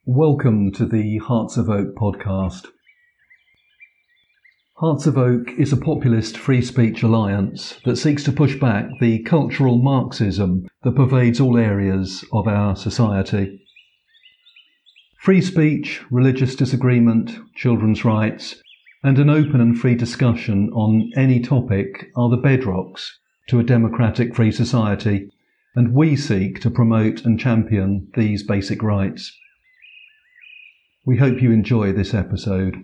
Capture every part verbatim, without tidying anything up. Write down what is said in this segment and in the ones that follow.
Welcome to the Hearts of Oak podcast. Hearts of Oak is a populist free speech alliance that seeks to push back the cultural Marxism that pervades all areas of our society. Free speech, religious disagreement, children's rights, and an open and free discussion on any topic are the bedrocks to a democratic free society, and we seek to promote and champion these basic rights. We hope you enjoy this episode.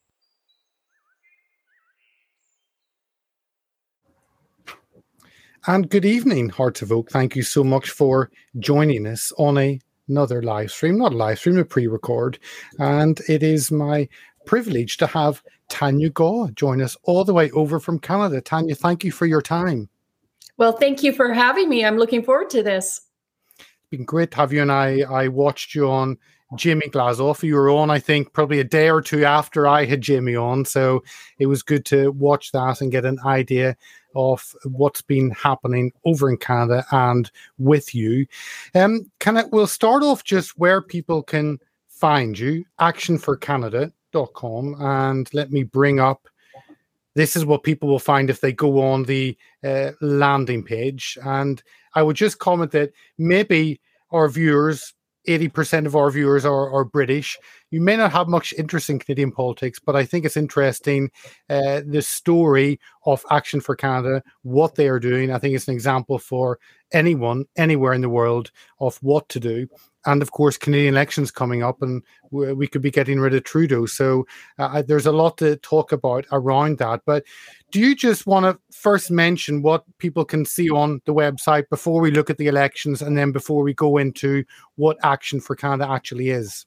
And good evening, Hearts of Oak. Thank you so much for joining us on a, another live stream, not a live stream, a pre-record. And it is my privilege to have Tanya Gaw join us all the way over from Canada. Tanya, thank you for your time. Well, thank you for having me. I'm looking forward to this. It's been great to have you. And I, I watched you on Jimmy Glazoff. You were on, I think, probably a day or two after I had Jimmy on. So it was good to watch that and get an idea of what's been happening over in Canada and with you. Um, can I, we'll start off just where people can find you, action for canada dot com. And let me bring up, this is what people will find if they go on the uh, landing page. And I would just comment that maybe our viewers, eighty percent of our viewers are, are British. You may not have much interest in Canadian politics, but I think it's interesting, uh, the story of Action for Canada, what they are doing. I think it's an example for anyone, anywhere in the world, of what to do. And of course, Canadian elections coming up, and we could be getting rid of Trudeau. So uh, there's a lot to talk about around that. But do you just want to first mention what people can see on the website before we look at the elections, and then before we go into what Action for Canada actually is?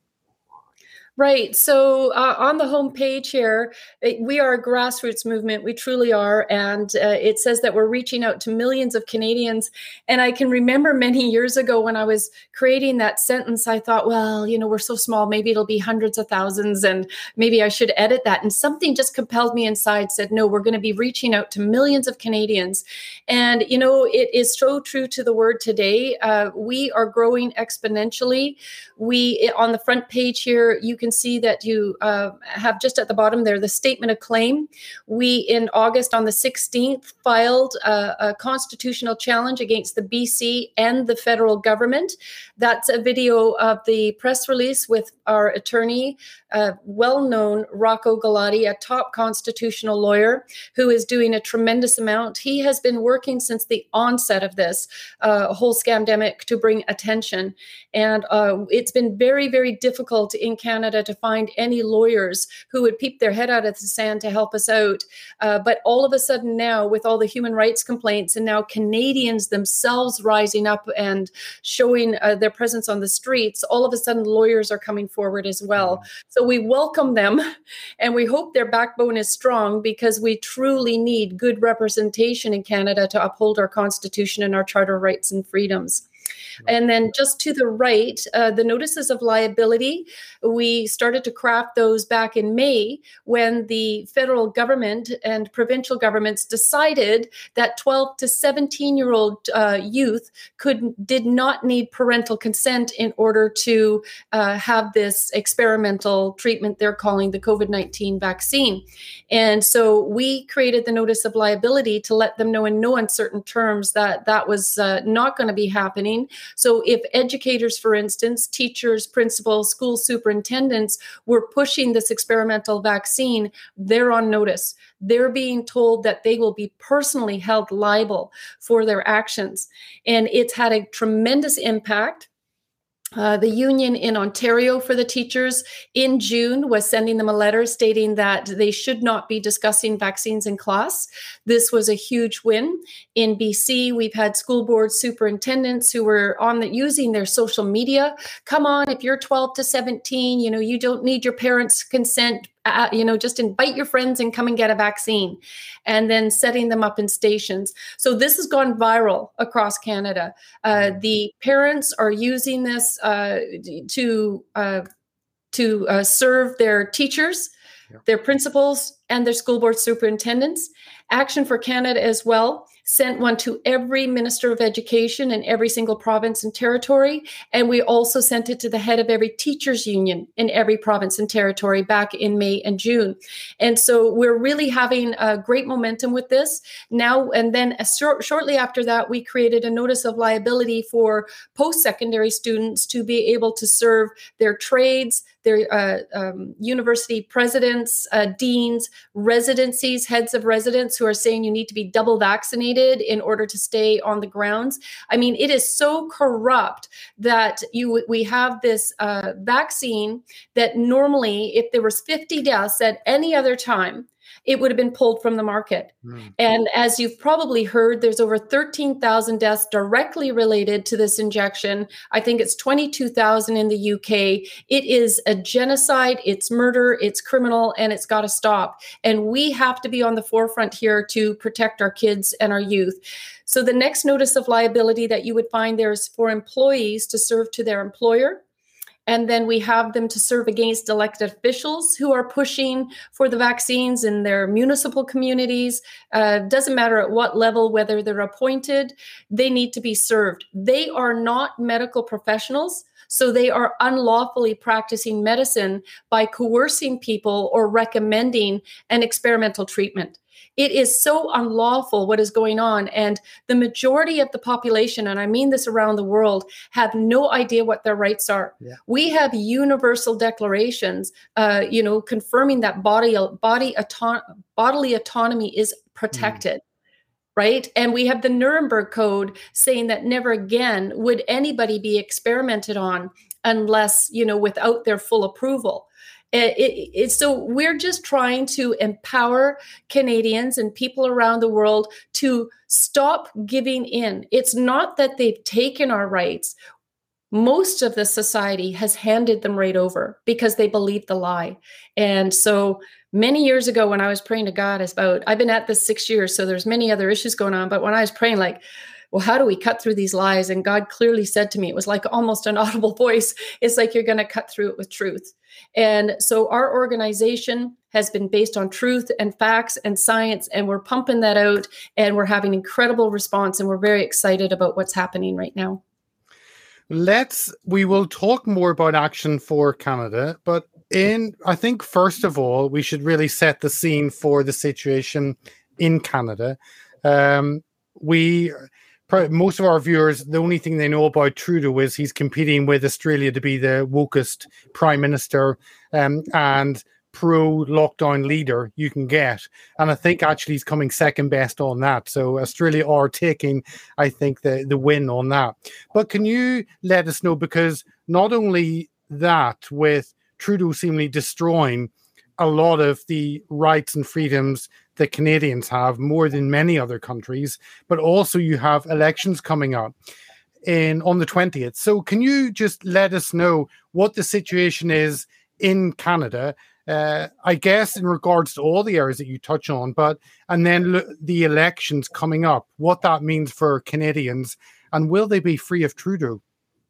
Right. So uh, on the homepage here, it, we are a grassroots movement. We truly are. And uh, it says that we're reaching out to millions of Canadians. And I can remember many years ago when I was creating that sentence, I thought, well, you know, we're so small, maybe it'll be hundreds of thousands and maybe I should edit that. And something just compelled me inside, said, no, we're going to be reaching out to millions of Canadians. And, you know, it is so true to the word today. Uh, we are growing exponentially. We, on the front page here, you can see that you uh, have just at the bottom there the statement of claim. We in August on the sixteenth filed a, a constitutional challenge against the B C and the federal government. That's a video of the press release with our attorney, uh, well-known Rocco Galati, a top constitutional lawyer who is doing a tremendous amount. He has been working since the onset of this uh, whole scamdemic to bring attention. And uh, it's been very, very difficult in Canada to find any lawyers who would peep their head out of the sand to help us out. Uh, but all of a sudden now, with all the human rights complaints and now Canadians themselves rising up and showing uh, their presence on the streets, all of a sudden lawyers are coming forward as well. So we welcome them and we hope their backbone is strong, because we truly need good representation in Canada to uphold our Constitution and our Charter rights and freedoms. And then just to the right, uh, the notices of liability, we started to craft those back in May when the federal government and provincial governments decided that twelve to seventeen-year-old uh, youth could did not need parental consent in order to uh, have this experimental treatment they're calling the COVID nineteen vaccine. And so we created the notice of liability to let them know in no uncertain terms that that was uh, not going to be happening. So if educators, for instance, teachers, principals, school superintendents were pushing this experimental vaccine, they're on notice. They're being told that they will be personally held liable for their actions. And it's had a tremendous impact. Uh, the union in Ontario for the teachers in June was sending them a letter stating that they should not be discussing vaccines in class. This was a huge win. In B C, we've had school board superintendents who were on the, using their social media. Come on, if you're twelve to seventeen, you know, you don't need your parents' consent. Uh, you know, just invite your friends and come and get a vaccine, and then setting them up in stations. So this has gone viral across Canada. Uh, the parents are using this uh, to uh, to uh, serve their teachers, yeah. their principals, and their school board superintendents. Action for Canada as well sent one to every minister of education in every single province and territory. And we also sent it to the head of every teachers union in every province and territory back in May and June. And so we're really having a great momentum with this now. And then uh, short, shortly after that, we created a notice of liability for post-secondary students to be able to serve their trades, their uh, um, university presidents, uh, deans, residencies, heads of residence who are saying you need to be double vaccinated in order to stay on the grounds. I mean, it is so corrupt that you we have this uh, vaccine that normally, if there was fifty deaths at any other time, it would have been pulled from the market. Mm. And as you've probably heard, there's over thirteen thousand deaths directly related to this injection. I think it's twenty-two thousand in the U K. It is a genocide, it's murder, it's criminal, and it's got to stop. And we have to be on the forefront here to protect our kids and our youth. So the next notice of liability that you would find there is for employees to serve to their employer. And then we have them to serve against elected officials who are pushing for the vaccines in their municipal communities. Uh, doesn't matter at what level, whether they're appointed, they need to be served. They are not medical professionals, so they are unlawfully practicing medicine by coercing people or recommending an experimental treatment. It is so unlawful what is going on. And the majority of the population, and I mean this around the world, have no idea what their rights are. Yeah. We have universal declarations, uh, you know, confirming that body, body auto- bodily autonomy is protected. Mm. Right. And we have the Nuremberg Code saying that never again would anybody be experimented on unless, you know, without their full approval. It, it, it, so we're just trying to empower Canadians and people around the world to stop giving in. It's not that they've taken our rights. Most of the society has handed them right over because they believe the lie. And so many years ago when I was praying to God about, I've been at this six years, so there's many other issues going on. But when I was praying, like, well, how do we cut through these lies? And God clearly said to me, it was like almost an audible voice. It's like, you're going to cut through it with truth. And so our organization has been based on truth and facts and science, and we're pumping that out, and we're having incredible response, and we're very excited about what's happening right now. Let's, we will talk more about Action for Canada, but in, I think, first of all, we should really set the scene for the situation in Canada. Um, we... Most of our viewers, the only thing they know about Trudeau is he's competing with Australia to be the wokest prime minister um, and pro-lockdown leader you can get. And I think actually he's coming second best on that. So Australia are taking, I think, the, the win on that. But can you let us know, because not only that, with Trudeau seemingly destroying a lot of the rights and freedoms that Canadians have, more than many other countries, but also you have elections coming up in on the twentieth. So can you just let us know what the situation is in Canada? Uh, I guess in regards to all the areas that you touch on, but and then lo- the elections coming up, what that means for Canadians, and will they be free of Trudeau?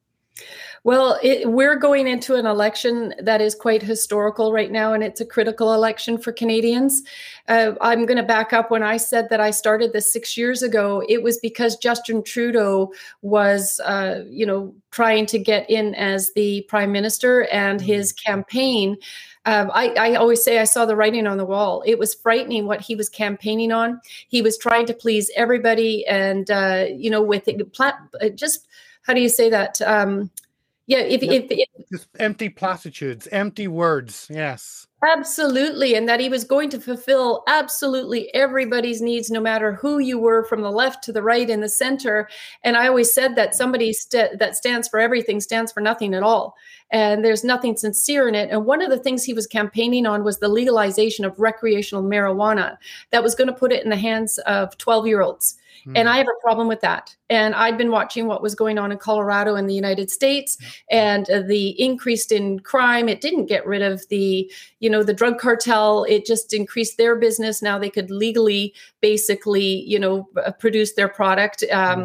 Well, it, we're going into an election that is quite historical right now, and it's a critical election for Canadians. Uh, I'm going to back up. When I said that I started this six years ago, it was because Justin Trudeau was, uh, you know, trying to get in as the prime minister, and his campaign. Um, I, I always say I saw the writing on the wall. It was frightening what he was campaigning on. He was trying to please everybody, and uh, you know, with it, plat- just how do you say that? Um, Yeah, if, yep. if, if just empty platitudes, empty words, yes. Absolutely, and that he was going to fulfill absolutely everybody's needs, no matter who you were, from the left to the right and the center. And I always said that somebody st- that stands for everything stands for nothing at all, and there's nothing sincere in it. And one of the things he was campaigning on was the legalization of recreational marijuana that was going to put it in the hands of twelve-year-olds. Mm. And I have a problem with that. And I'd been watching what was going on in Colorado and the United States, and uh, the increase in crime. It didn't get rid of the, you know, the drug cartel. It just increased their business. Now they could legally, basically, you know, produce their product. Um, mm.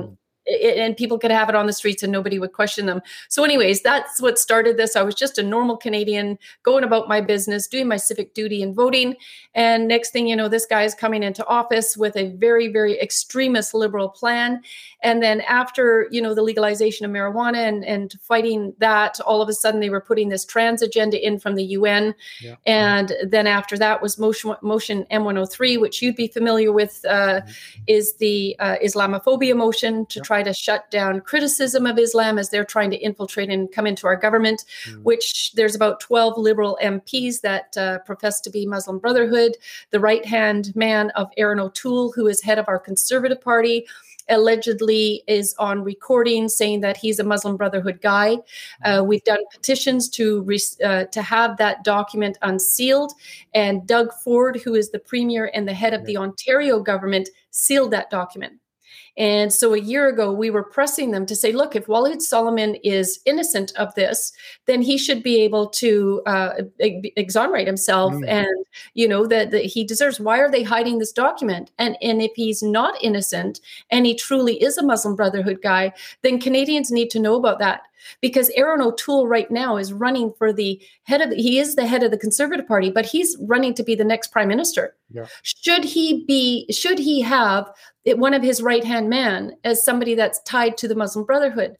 it, and people could have it on the streets and nobody would question them. So anyways, that's what started this. I was just a normal Canadian going about my business, doing my civic duty and voting. And next thing you know, this guy is coming into office with a very, very extremist liberal plan. And then after, you know, the legalization of marijuana and, and fighting that, all of a sudden they were putting this trans agenda in from the U N. Yeah. And then after that was motion, motion M one oh three, which you'd be familiar with, uh, mm-hmm. is the uh, Islamophobia motion to yeah. try to shut down criticism of Islam as they're trying to infiltrate and come into our government, mm-hmm. which there's about twelve liberal M Ps that uh, profess to be Muslim Brotherhood. The right-hand man of Aaron O'Toole, who is head of our Conservative Party, allegedly is on recording saying that he's a Muslim Brotherhood guy. Uh, we've done petitions to re- uh, to have that document unsealed, and Doug Ford, who is the premier and the head of the Ontario government, sealed that document. And so a year ago, we were pressing them to say, look, if Waleed Solomon is innocent of this, then he should be able to uh, ex- exonerate himself mm. and, you know, that, that he deserves. Why are they hiding this document? And, and if he's not innocent and he truly is a Muslim Brotherhood guy, then Canadians need to know about that. Because Aaron O'Toole right now is running for the head of, the, he is the head of the Conservative Party, but he's running to be the next prime minister. Yeah. Should he be, should he have one of his right-hand man as somebody that's tied to the Muslim Brotherhood?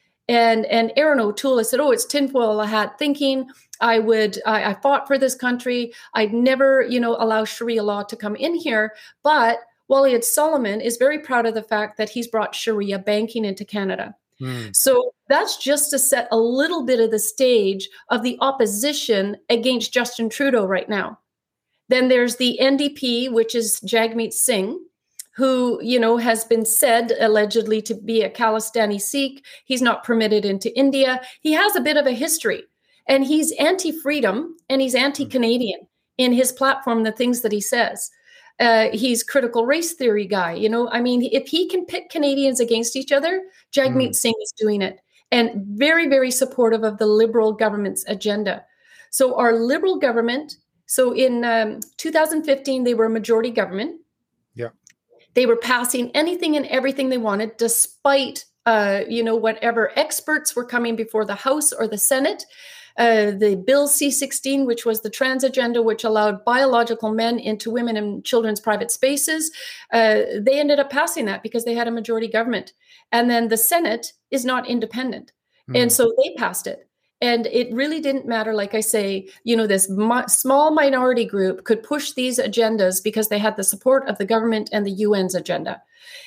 And and Aaron O'Toole said, oh, it's tinfoil hat thinking. I would, I, I fought for this country. I'd never, you know, allow Sharia law to come in here. But Waleed Solomon is very proud of the fact that he's brought Sharia banking into Canada. Mm. So that's just to set a little bit of the stage of the opposition against Justin Trudeau right now. Then there's the N D P, which is Jagmeet Singh, who, you know, has been said allegedly to be a Khalistani Sikh. He's not permitted into India. He has a bit of a history, and he's anti-freedom and he's anti-Canadian in his platform, the things that he says. Uh, he's critical race theory guy. You know, I mean, if he can pit Canadians against each other, Jagmeet mm. Singh is doing it, and very, very supportive of the Liberal government's agenda. So our Liberal government, so in um, two thousand fifteen, they were a majority government. Yeah. They were passing anything and everything they wanted, despite, uh, you know, whatever experts were coming before the House or the Senate. Uh, the Bill C sixteen, which was the trans agenda, which allowed biological men into women and children's private spaces, uh, they ended up passing that because they had a majority government. And then the Senate is not independent. Mm. And so they passed it. And it really didn't matter, like I say, you know, this mo- small minority group could push these agendas because they had the support of the government and the U N's agenda.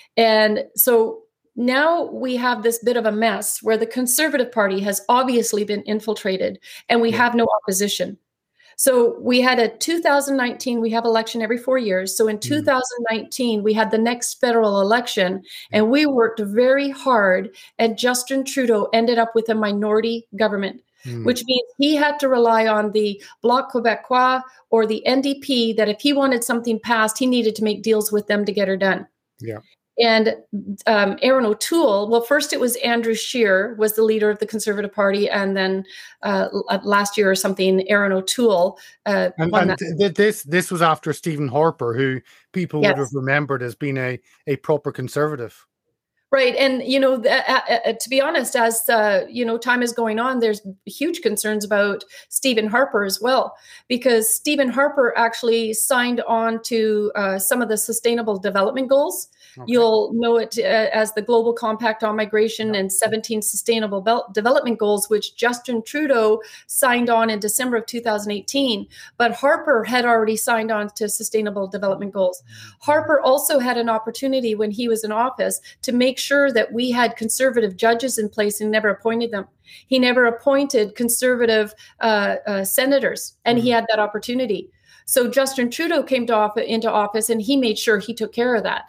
And so now we have this bit of a mess where the Conservative Party has obviously been infiltrated and we yeah. have no opposition. So we had a two thousand nineteen, we have election every four years. So in two thousand nineteen, we had the next federal election and we worked very hard, and Justin Trudeau ended up with a minority government, mm. which means he had to rely on the Bloc Québécois or the N D P, that if he wanted something passed, he needed to make deals with them to get her done. Yeah. And um, Aaron O'Toole, well, first it was Andrew Scheer was the leader of the Conservative Party. And then uh, last year or something, Aaron O'Toole uh, and, won and that. This this was after Stephen Harper, who people yes. would have remembered as being a, a proper Conservative. Right. And, you know, th- uh, to be honest, as, uh, you know, time is going on, there's huge concerns about Stephen Harper as well, because Stephen Harper actually signed on to uh, some of the Sustainable Development Goals. Okay. You'll know it uh, as the Global Compact on Migration yeah. and seventeen Sustainable Be- Development Goals, which Justin Trudeau signed on in December of two thousand eighteen. But Harper had already signed on to Sustainable Development Goals. Mm-hmm. Harper also had an opportunity when he was in office to make sure that we had Conservative judges in place and never appointed them. He never appointed Conservative uh, uh, senators, and mm-hmm. he had that opportunity. So Justin Trudeau came to off- into office and he made sure he took care of that.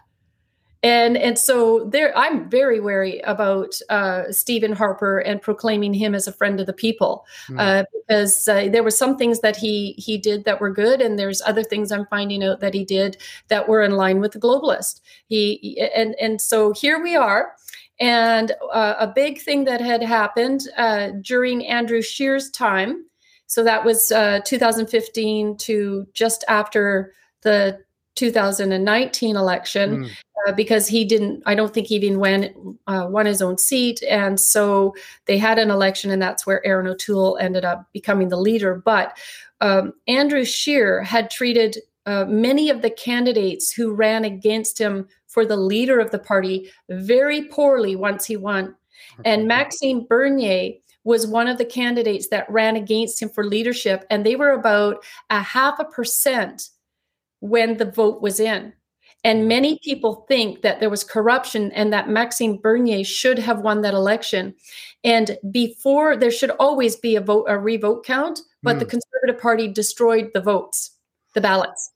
And and so there, I'm very wary about uh, Stephen Harper and proclaiming him as a friend of the people, mm. uh, because uh, there were some things that he he did that were good, and there's other things I'm finding out that he did that were in line with the globalist. He and and so here we are, and uh, a big thing that had happened uh, during Andrew Scheer's time. So that was uh, two thousand fifteen to just after the two thousand nineteen election mm. uh, because he didn't, I don't think he even won, uh, won his own seat. And so they had an election, and that's where Erin O'Toole ended up becoming the leader. But um, Andrew Scheer had treated uh, many of the candidates who ran against him for the leader of the party very poorly once he won. Okay. And Maxime Bernier was one of the candidates that ran against him for leadership, and they were about a half a percent when the vote was in. And many people think that there was corruption and that Maxime Bernier should have won that election. And before, there should always be a vote, a revote count, but mm. the Conservative Party destroyed the votes, the ballots,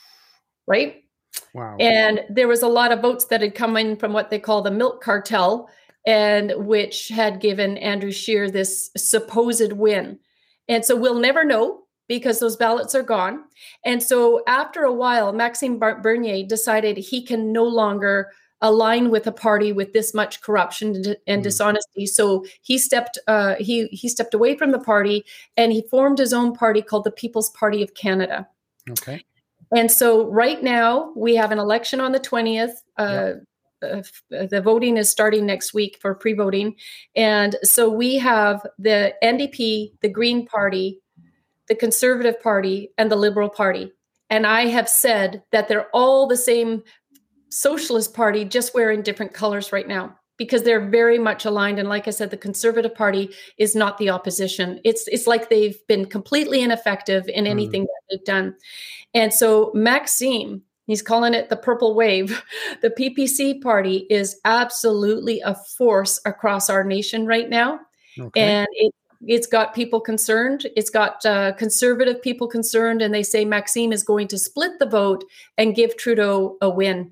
right? Wow. And there was a lot of votes that had come in from what they call the milk cartel, and which had given Andrew Scheer this supposed win. And so we'll never know because those ballots are gone. And so after a while, Maxime Bernier decided he can no longer align with a party with this much corruption and mm. dishonesty. So he stepped uh, he he stepped away from the party, and he formed his own party called the People's Party of Canada. Okay. And so right now we have an election on the twentieth. Uh, yep. Uh, the voting is starting next week for pre-voting. And so we have the N D P, the Green Party, the Conservative Party, and the Liberal Party. And I have said that they're all the same Socialist Party, just wearing different colors right now, because they're very much aligned. And like I said, the Conservative Party is not the opposition. It's it's like they've been completely ineffective in anything mm. that they've done. And so Maxime, he's calling it the purple wave. The P P C party is absolutely a force across our nation right now. Okay. And it, it's got people concerned. It's got uh, conservative people concerned. And they say Maxime is going to split the vote and give Trudeau a win.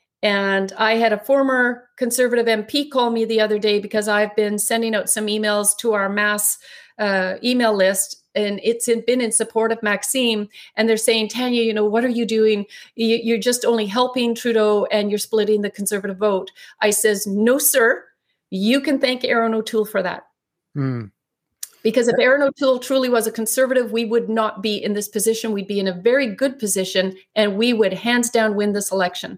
And I had a former Conservative M P call me the other day because I've been sending out some emails to our mass uh, email list. And it's been in support of Maxime. And they're saying, Tanya, you know, what are you doing? You're just only helping Trudeau and you're splitting the Conservative vote. I says, no, sir. You can thank Erin O'Toole for that. Mm. Because if Erin O'Toole truly was a Conservative, we would not be in this position. We'd be in a very good position, and we would hands down win this election.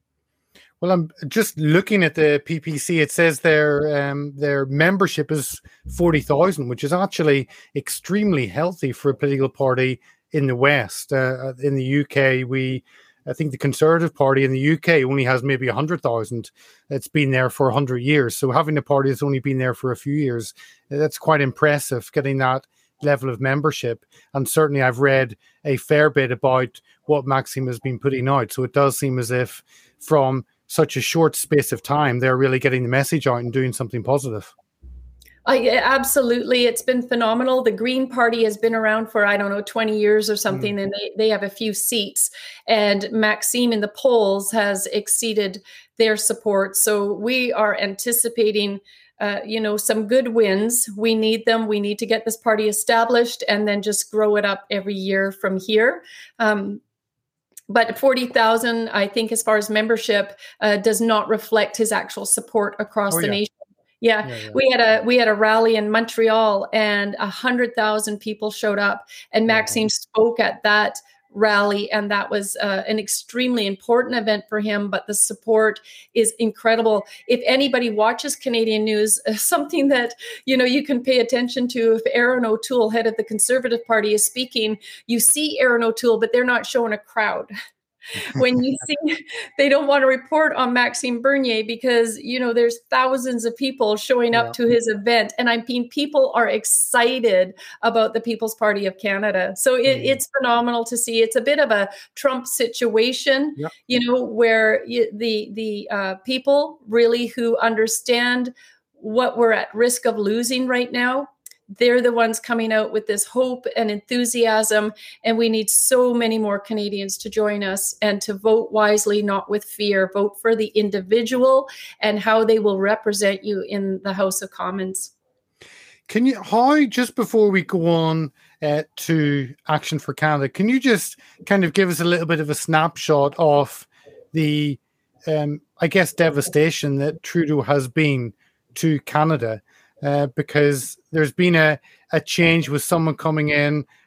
Well, I'm just looking at the P P C. It says their um, their membership is forty thousand, which is actually extremely healthy for a political party in the West. Uh, in the U K, we, I think the Conservative Party in the U K only has maybe one hundred thousand. It's been there for one hundred years. So having a party that's only been there for a few years, that's quite impressive, getting that level of membership. And certainly I've read a fair bit about what Maxime has been putting out. So it does seem as if from such a short space of time, they're really getting the message out and doing something positive. Uh, yeah, absolutely. It's been phenomenal. The Green Party has been around for, I don't know, twenty years or something, mm. and they, they have a few seats. And Maxime in the polls has exceeded their support. So we are anticipating, uh, you know, some good wins. We need them. We need to get this party established and then just grow it up every year from here. Um, But forty thousand, I think, as far as membership, uh, does not reflect his actual support across oh, the yeah. nation. Yeah. Yeah, yeah, we had a we had a rally in Montreal, and a hundred thousand people showed up, and Maxime yeah. spoke at that rally, and that was uh, an extremely important event for him. But the support is incredible. If anybody watches Canadian news, uh, something that you know you can pay attention to, if Erin O'Toole, head of the Conservative Party, is speaking, you see Erin O'Toole, but they're not showing a crowd. When you see, they don't want to report on Maxime Bernier because, you know, there's thousands of people showing up yeah. to his event. And I mean, people are excited about the People's Party of Canada. So it, mm. it's phenomenal to see. It's a bit of a Trump situation, yeah. you know, where you, the, the uh, people really who understand what we're at risk of losing right now, they're the ones coming out with this hope and enthusiasm. And we need so many more Canadians to join us and to vote wisely, not with fear. Vote for the individual and how they will represent you in the House of Commons. Can you, how, just before we go on uh, to Action for Canada, can you just kind of give us a little bit of a snapshot of the, um, I guess, devastation that Trudeau has been to Canada? Uh, because there's been a, a change with someone coming in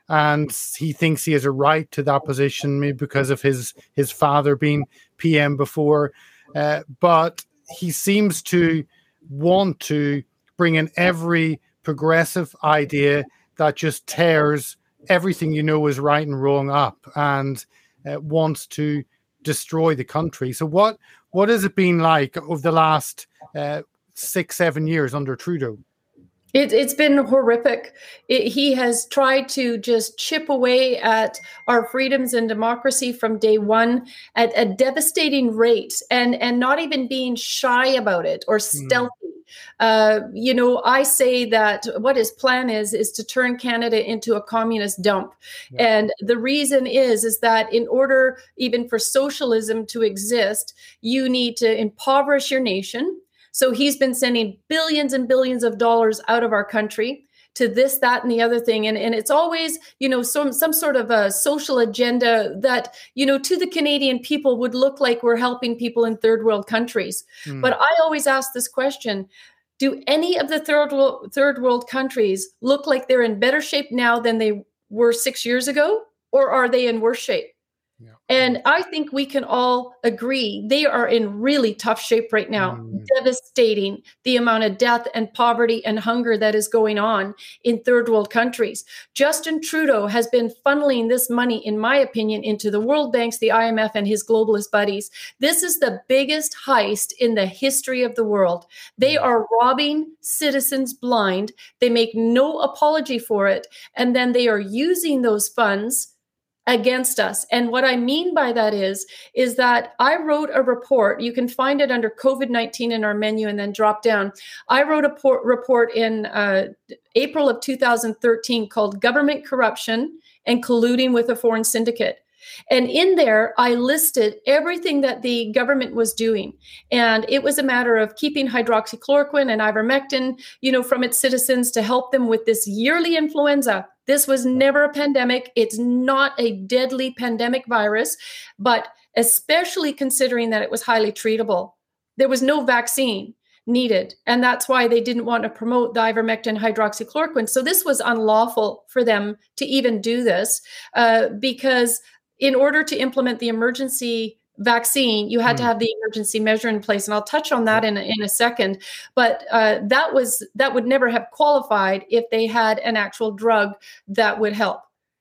and he thinks he has a right to that position, maybe because of his his father being P M before. Uh, but he seems to want to bring in every progressive idea that just tears everything you know is right and wrong up, and uh, wants to destroy the country. So what what has it been like over the last uh, six, seven years under Trudeau? It, it's been horrific. It, he has tried to just chip away at our freedoms and democracy from day one at a devastating rate, and, and not even being shy about it or stealthy. Mm. Uh, you know, I say that what his plan is, is to turn Canada into a communist dump. Yeah. And the reason is, is that in order even for socialism to exist, you need to impoverish your nation. So he's been sending billions and billions of dollars out of our country to this, that, and the other thing. And, and it's always, you know, some, some sort of a social agenda that, you know, to the Canadian people would look like we're helping people in third world countries. Mm. But I always ask this question: do any of the third world, third world countries look like they're in better shape now than they were six years ago? Or are they in worse shape? Yeah. And I think we can all agree they are in really tough shape right now. Mm. Devastating, the amount of death and poverty and hunger that is going on in third world countries. Justin Trudeau has been funneling this money, in my opinion, into the World Banks, the I M F, and his globalist buddies. This is the biggest heist in the history of the world. They are robbing citizens blind. They make no apology for it. And then they are using those funds against us. And what I mean by that is, is that I wrote a report. You can find it under COVID nineteen in our menu and then drop down. I wrote a por- report in uh, April of two thousand thirteen called Government Corruption and Colluding with a Foreign Syndicate. And in there, I listed everything that the government was doing. And it was a matter of keeping hydroxychloroquine and ivermectin, you know, from its citizens to help them with this yearly influenza. This was never a pandemic. It's not a deadly pandemic virus, but especially considering that it was highly treatable. There was no vaccine needed. And that's why they didn't want to promote the ivermectin hydroxychloroquine. So this was unlawful for them to even do this uh, because in order to implement the emergency vaccine, you had mm. to have the emergency measure in place. And I'll touch on that in a, in a second. But uh, that was that would never have qualified if they had an actual drug that would help.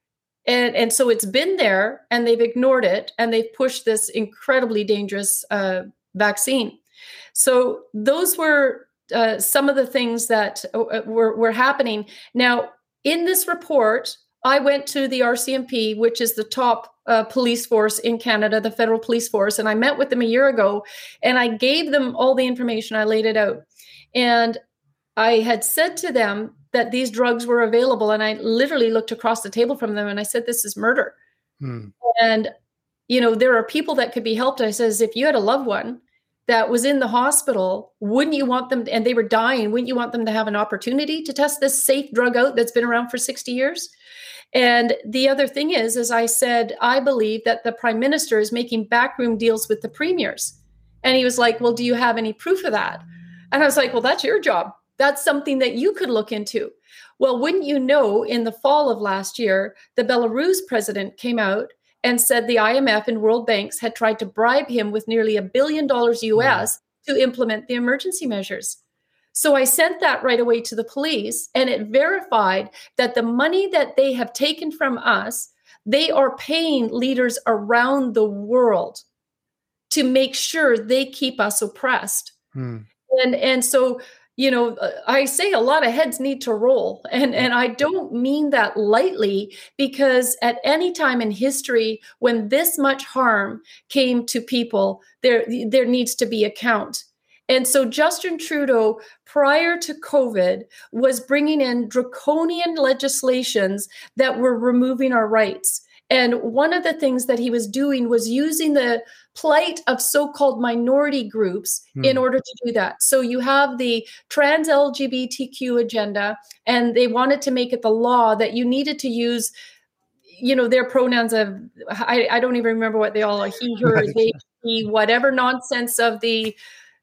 And, and so it's been there and they've ignored it and they've pushed this incredibly dangerous uh, vaccine. So those were uh, some of the things that uh, were, were happening. Now, in this report, I went to the R C M P, which is the top uh, police force in Canada, the federal police force. And I met with them a year ago and I gave them all the information. I laid it out. And I had said to them that these drugs were available. And I literally looked across the table from them and I said, this is murder. Hmm. And, you know, there are people that could be helped. I says, if you had a loved one that was in the hospital, wouldn't you want them, and they were dying, wouldn't you want them to have an opportunity to test this safe drug out that's been around for sixty years? And the other thing is, as I said, I believe that the prime minister is making backroom deals with the premiers. And he was like, well, do you have any proof of that? And I was like, well, that's your job. That's something that you could look into. Well, wouldn't you know, in the fall of last year, the Belarus president came out and said the I M F and World Banks had tried to bribe him with nearly a billion dollars U S to implement the emergency measures. So I sent that right away to the police, and it verified that the money that they have taken from us, they are paying leaders around the world to make sure they keep us oppressed. Hmm. And, and so, you know, I say a lot of heads need to roll. And, and I don't mean that lightly, because at any time in history, when this much harm came to people, there, there needs to be account. And so Justin Trudeau, prior to COVID, was bringing in draconian legislations that were removing our rights. And one of the things that he was doing was using the plight of so-called minority groups hmm. in order to do that. So you have the trans L G B T Q agenda, and they wanted to make it the law that you needed to use, you know, their pronouns of, I, I don't even remember what they all are, he, her, they, he, whatever nonsense of the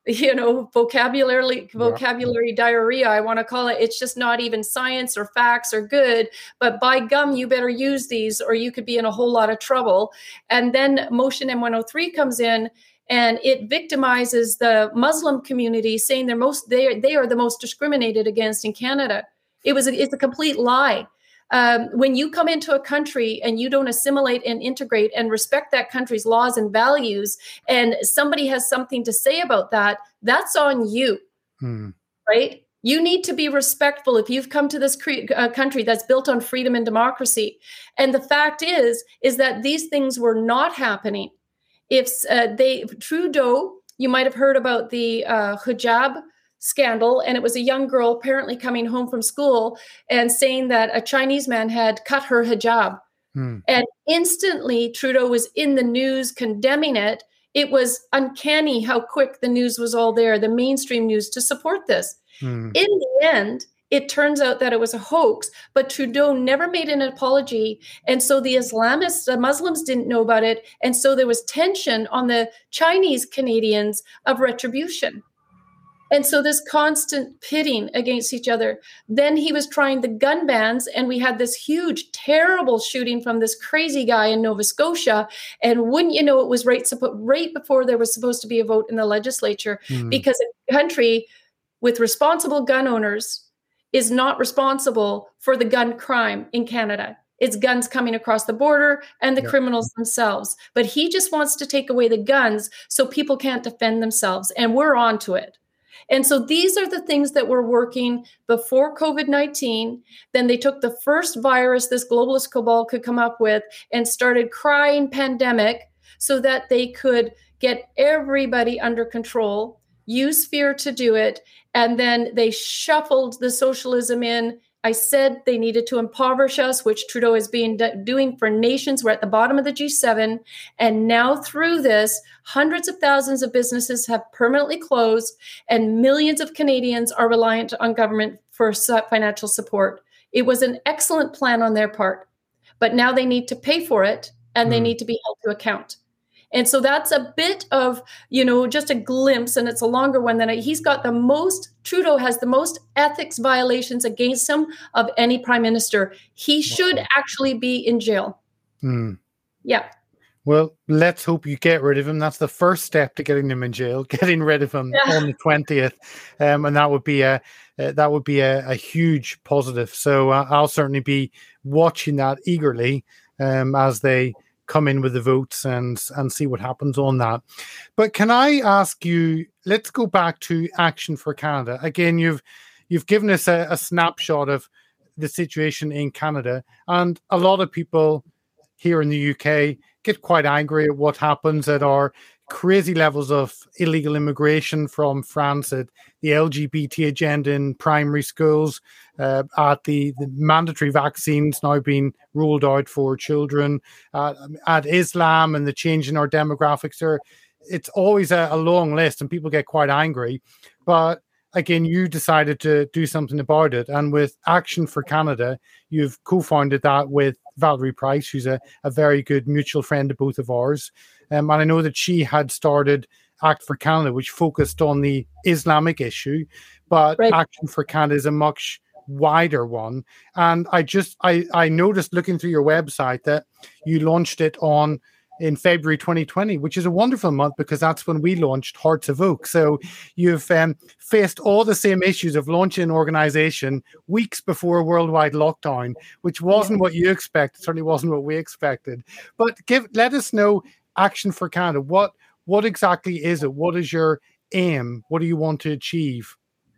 you know, vocabulary, Yeah. vocabulary diarrhea, I want to call it. It's just not even science or facts or good, but by gum, you better use these or you could be in a whole lot of trouble. And then Motion M one oh three comes in and it victimizes the Muslim community, saying they're most, they, they are the most discriminated against in Canada. It was a, it's a complete lie. Um, when you come into a country and you don't assimilate and integrate and respect that country's laws and values, and somebody has something to say about that, that's on you, hmm. right? You need to be respectful if you've come to this cre- uh, country that's built on freedom and democracy. And the fact is, is that these things were not happening. If uh, they, Trudeau, you might have heard about the uh, hijab scandal, and it was a young girl apparently coming home from school and saying that a Chinese man had cut her hijab. Hmm. And instantly Trudeau was in the news condemning it. It was uncanny how quick the news was all there, the mainstream news, to support this. Hmm. In the end, it turns out that it was a hoax, but Trudeau never made an apology. And so the Islamists, the Muslims didn't know about it. And so there was tension on the Chinese Canadians of retribution. And so this constant pitting against each other. Then he was trying the gun bans, and we had this huge, terrible shooting from this crazy guy in Nova Scotia. And wouldn't you know, it was right, right before there was supposed to be a vote in the legislature, mm. because a country with responsible gun owners is not responsible for the gun crime in Canada. It's guns coming across the border and the yep. criminals themselves. But he just wants to take away the guns so people can't defend themselves. And we're on to it. And so these are the things that were working before COVID nineteen. Then they took the first virus this globalist cabal could come up with and started crying pandemic so that they could get everybody under control, use fear to do it. And then they shuffled the socialism in. I said they needed to impoverish us, which Trudeau has been do- doing for nations. We're at the bottom of the G seven. And now through this, hundreds of thousands of businesses have permanently closed and millions of Canadians are reliant on government for financial support. It was an excellent plan on their part, but now they need to pay for it and mm. they need to be held to account. And so that's a bit of, you know, just a glimpse, and it's a longer one than I, he's got the most, Trudeau has the most ethics violations against him of any prime minister. He should wow. actually be in jail. Hmm. Yeah. Well, let's hope you get rid of him. That's the first step to getting him in jail, getting rid of him yeah. on the twentieth. Um, and that would be a, uh, that would be a, a huge positive. So uh, I'll certainly be watching that eagerly um, as they come in with the votes and and see what happens on that. But can I ask you, let's go back to Action for Canada. Again, you've you've given us a, a snapshot of the situation in Canada, and a lot of people here in the U K get quite angry at what happens at our crazy levels of illegal immigration from France, at the L G B T agenda in primary schools, uh, at the, the mandatory vaccines now being ruled out for children, uh, at Islam and the change in our demographics there. It's always a, a long list and people get quite angry. But again, you decided to do something about it. And with Action for Canada, you've co-founded that with Valerie Price, who's a, a very good mutual friend of both of ours. Um, and I know that she had started Act for Canada, which focused on the Islamic issue, but right. Action for Canada is a much wider one. And I just, I, I noticed looking through your website that you launched it on in February twenty twenty, which is a wonderful month because that's when we launched Hearts of Oak. So you've um, faced all the same issues of launching an organization weeks before a worldwide lockdown, which wasn't what you expected, certainly wasn't what we expected. But give let us know, Action for Canada, what what exactly is it? What is your aim? What do you want to achieve?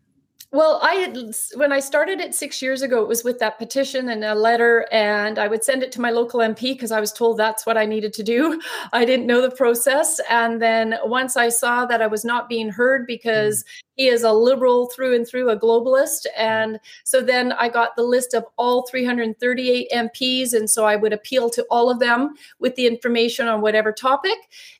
Well, I had, when I started it six years ago, it was with that petition and a letter, and I would send it to my local M P because I was told that's what I needed to do. I didn't know the process. And then once I saw that I was not being heard because he is a liberal through and through, a globalist. And so then I got the list of all three hundred thirty-eight M Ps. And so I would appeal to all of them with the information on whatever topic.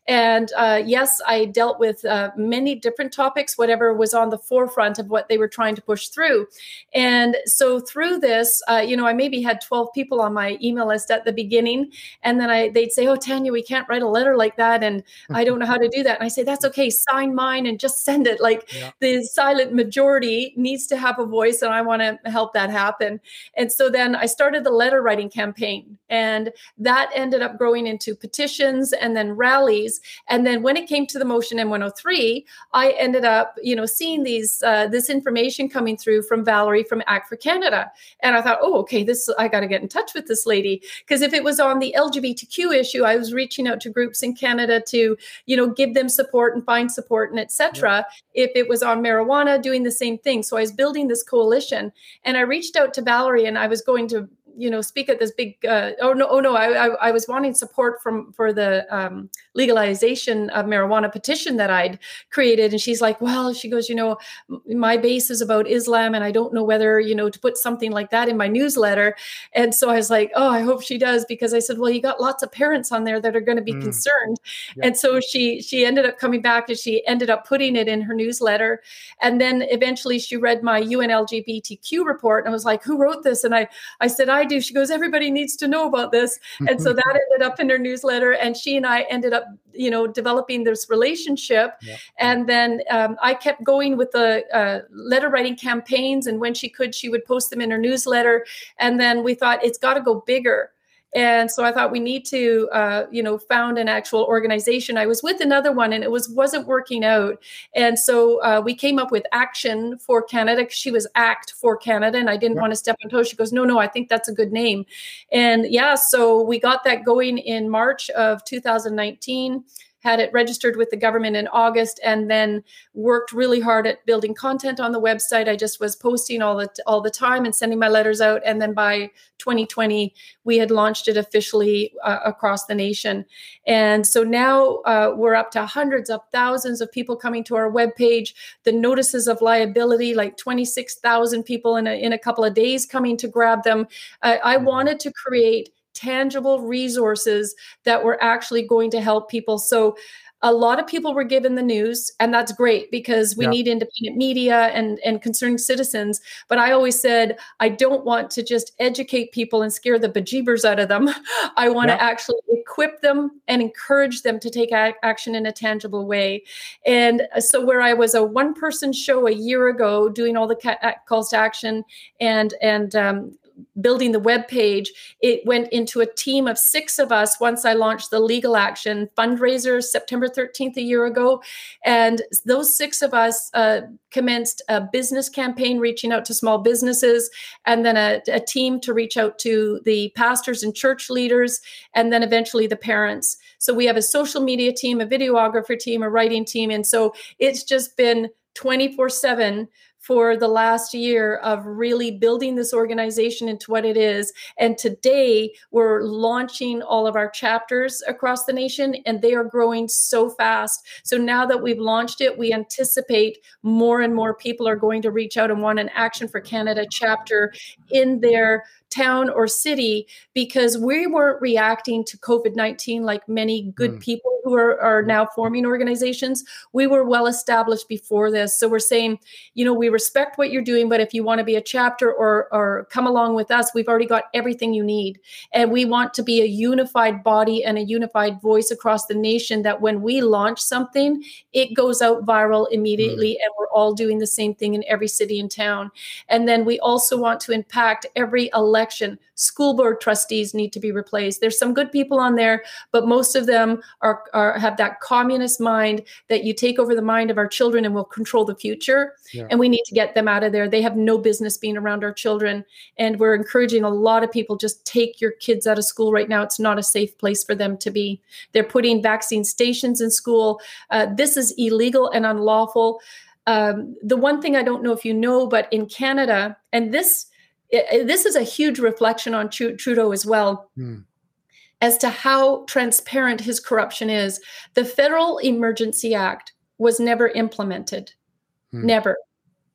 And uh, yes, I dealt with uh, many different topics, whatever was on the forefront of what they were trying to push through. And so through this, uh, you know, I maybe had twelve people on my email list at the beginning. And then I they'd say, oh, Tanya, we can't write a letter like that. And I don't know how to do that. And I say, that's okay. Sign mine and just send it. Like yeah. the silent majority needs to have a voice. And I want to help that happen. And so then I started the letter writing campaign. And that ended up growing into petitions and then rallies. And then when it came to the motion M one oh three, I ended up, you know, seeing these uh, this information coming through from Valerie from Act for Canada. And I thought, oh, okay, this I got to get in touch with this lady. Because if it was on the L G B T Q issue, I was reaching out to groups in Canada to, you know, give them support and find support and et cetera. Yeah. If it was on marijuana, doing the same thing. So I was building this coalition. And I reached out to Valerie, and I was going to, you know, speak at this big, uh, oh no, oh no, I, I, I was wanting support from, for the um, legalization of marijuana petition that I'd created. And she's like, well, she goes, you know, my base is about Islam, and I don't know whether, you know, to put something like that in my newsletter. And so I was like, oh, I hope she does, because I said, well, you got lots of parents on there that are going to be mm. concerned. Yeah. And so she, she ended up coming back, and she ended up putting it in her newsletter. And then eventually she read my U N L G B T Q report, and I was like, who wrote this? And I, I said, I do. She goes, everybody needs to know about this. And so that ended up in her newsletter, and she and I ended up, you know, developing this relationship. Yeah. And then um, I kept going with the uh, letter writing campaigns. And when she could, she would post them in her newsletter. And then we thought it's got to go bigger. And so I thought we need to, uh, you know, found an actual organization. I was with another one, and it was, wasn't working out. And so uh, we came up with Action for Canada. She was Act for Canada, and I didn't yeah. want to step on toes. She goes, no, no, I think that's a good name. And yeah, so we got that going in March of two thousand nineteen. Had it registered with the government in August, and then worked really hard at building content on the website. I just was posting all the all the time and sending my letters out. And then by twenty twenty, we had launched it officially uh, across the nation. And so now uh, we're up to hundreds of thousands of people coming to our webpage. The notices of liability, like twenty-six thousand people in a, in a couple of days coming to grab them. Uh, I wanted to create tangible resources that were actually going to help people. So a lot of people were given the news, and that's great, because we yeah. need independent media and, and concerned citizens. But I always said, I don't want to just educate people and scare the bejeebers out of them. I want yeah. to actually equip them and encourage them to take a- action in a tangible way. And so where I was a one-person show a year ago doing all the ca- calls to action and, and, um, building the web page, it went into a team of six of us once I launched the Legal Action fundraiser September thirteenth a year ago. And those six of us uh, commenced a business campaign reaching out to small businesses, and then a, a team to reach out to the pastors and church leaders, and then eventually the parents. So we have a social media team, a videographer team, a writing team. And so it's just been twenty-four seven for the last year of really building this organization into what it is. And today we're launching all of our chapters across the nation, and they are growing so fast. So now that we've launched it, we anticipate more and more people are going to reach out and want an Action for Canada chapter in their town or city, because we weren't reacting to COVID nineteen like many good mm. people who are, are now forming organizations. We were well established before this. So we're saying, you know, we respect what you're doing, but if you want to be a chapter or, or come along with us, we've already got everything you need. And we want to be a unified body and a unified voice across the nation, that when we launch something, it goes out viral immediately. Mm. And we're all doing the same thing in every city and town. And then we also want to impact every election. School board trustees need to be replaced. There's some good people on there, but most of them are, are have that communist mind that you take over the mind of our children and will control the future. Yeah. And we need to get them out of there. They have no business being around our children. And we're encouraging a lot of people, just take your kids out of school right now. It's not a safe place for them to be. They're putting vaccine stations in school. Uh, this is illegal and unlawful. Um, the one thing I don't know if you know, but in Canada, and this This is a huge reflection on Trudeau as well, mm. as to how transparent his corruption is. The Federal Emergency Act was never implemented, mm. never.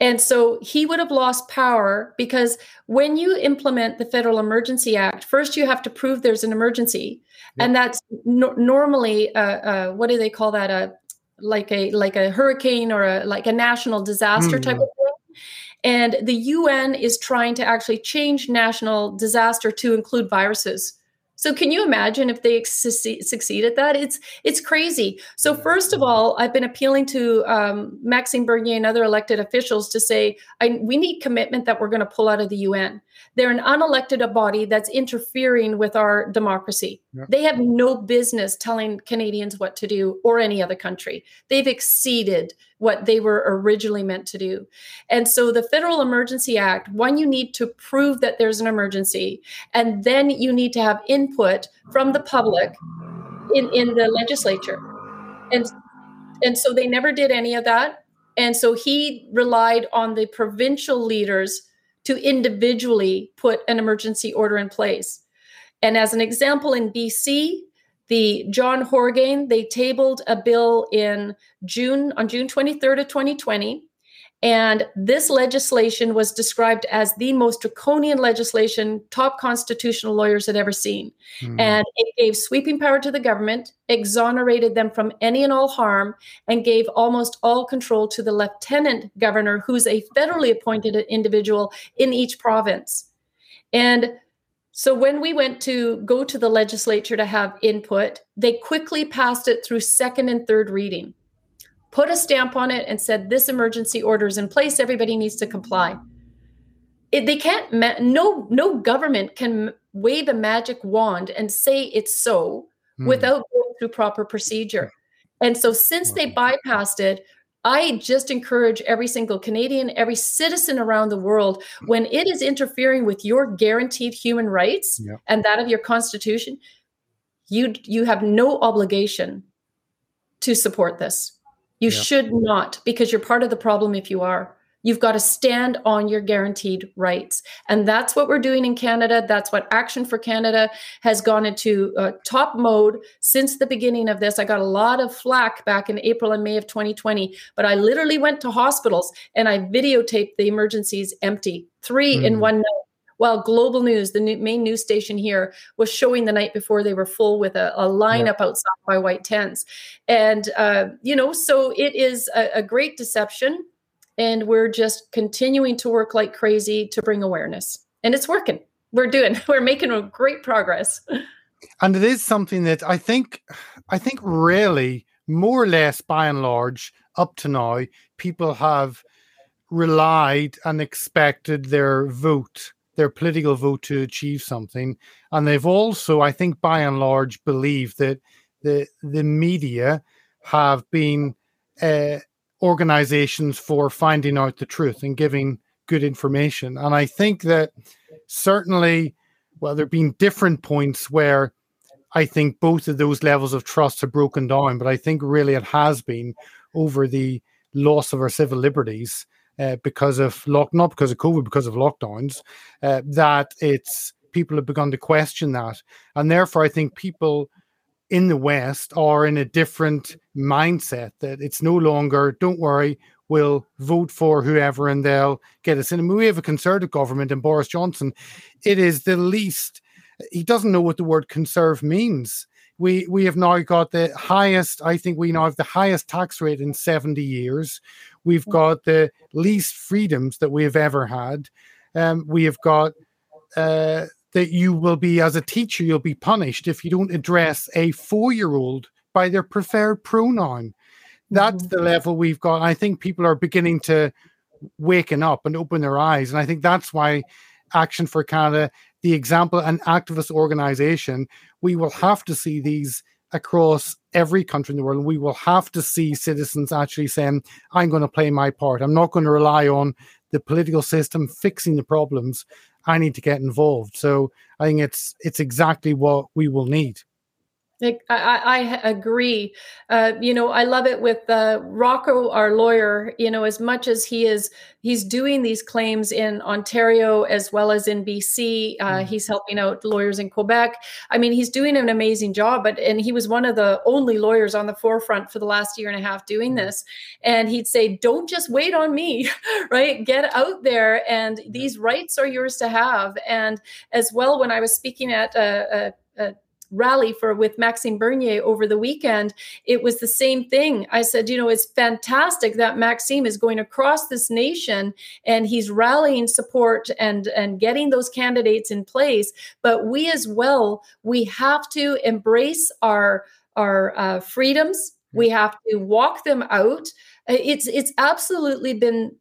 And so he would have lost power because when you implement the Federal Emergency Act, first you have to prove there's an emergency. Yep. And that's no- normally, uh, uh, what do they call that? A, like a like a hurricane or a like a national disaster mm. type of thing. And the U N is trying to actually change national disaster to include viruses. So can you imagine if they succeed, succeed at that? It's it's crazy. So first of all, I've been appealing to um, Maxime Bernier and other elected officials to say, I, we need commitment that we're going to pull out of the U N. They're an unelected body that's interfering with our democracy. Yeah. They have no business telling Canadians what to do or any other country. They've exceeded what they were originally meant to do. And so the Federal Emergency Act, one, you need to prove that there's an emergency, and then you need to have input from the public in, in the legislature. And, and so they never did any of that. And so he relied on the provincial leaders to individually put an emergency order in place. And as an example, in B C, the John Horgan, they tabled a bill in June, on June twenty-third of twenty twenty. And this legislation was described as the most draconian legislation top constitutional lawyers had ever seen. Mm. And it gave sweeping power to the government, exonerated them from any and all harm, and gave almost all control to the lieutenant governor, who's a federally appointed individual in each province. And so when we went to go to the legislature to have input, they quickly passed it through second and third reading, put a stamp on it, and said, this emergency order is in place. Everybody needs to comply. It, they can't, ma- no, no government can wave a magic wand and say it's so mm. without going through proper procedure. And so since they bypassed it, I just encourage every single Canadian, every citizen around the world, when it is interfering with your guaranteed human rights yeah. and that of your constitution, you you have no obligation to support this. You yeah. should not, because you're part of the problem if you are. You've got to stand on your guaranteed rights. And that's what we're doing in Canada. That's what Action for Canada has gone into uh, top mode since the beginning of this. I got a lot of flack back in April and May of twenty twenty, but I literally went to hospitals and I videotaped the emergencies empty, three mm. in one night. While Global News, the new, main news station here, was showing the night before they were full with a, a lineup yeah. outside by white tents. And, uh, you know, so it is a, a great deception. And we're just continuing to work like crazy to bring awareness. And it's working. We're doing, we're making a great progress. And it is something that I think, I think really, more or less, by and large, up to now, people have relied and expected their vote, their political vote, to achieve something. And they've also, I think, by and large, believed that the the media have been uh, organizations for finding out the truth and giving good information. And I think that certainly, well, there have been different points where I think both of those levels of trust have broken down, but I think really it has been over the loss of our civil liberties uh, because of lock, not because of COVID, because of lockdowns, uh, that it's people have begun to question that. And therefore, I think people in the West are in a different mindset, that it's no longer, don't worry, we'll vote for whoever and they'll get us in. I mean, we have a Conservative government and Boris Johnson. It is the least, he doesn't know what the word conserve means. We we have now got the highest, I think we now have the highest tax rate in seventy years. We've got the least freedoms that we have ever had. Um, we have got... Uh, that you will be, as a teacher, you'll be punished if you don't address a four-year-old by their preferred pronoun. That's mm-hmm. the level we've got. I think people are beginning to waken up and open their eyes. And I think that's why Action for Canada, the example, an activist organization, we will have to see these across every country in the world. We will have to see citizens actually saying, I'm going to play my part. I'm not going to rely on the political system fixing the problems. I need to get involved. So I think it's it's exactly what we will need. I, I agree. Uh, you know, I love it with uh, Rocco, our lawyer, you know, as much as he is, he's doing these claims in Ontario as well as in B C. Uh, mm. He's helping out lawyers in Quebec. I mean, he's doing an amazing job, but, and he was one of the only lawyers on the forefront for the last year and a half doing mm. this. And he'd say, don't just wait on me, right? Get out there. And these rights are yours to have. And as well, when I was speaking at a, a, a rally for with Maxime Bernier over the weekend, it was the same thing. I said, you know, it's fantastic that Maxime is going across this nation and he's rallying support and and getting those candidates in place. But we as well, we have to embrace our our uh, freedoms. We have to walk them out. It's it's absolutely been.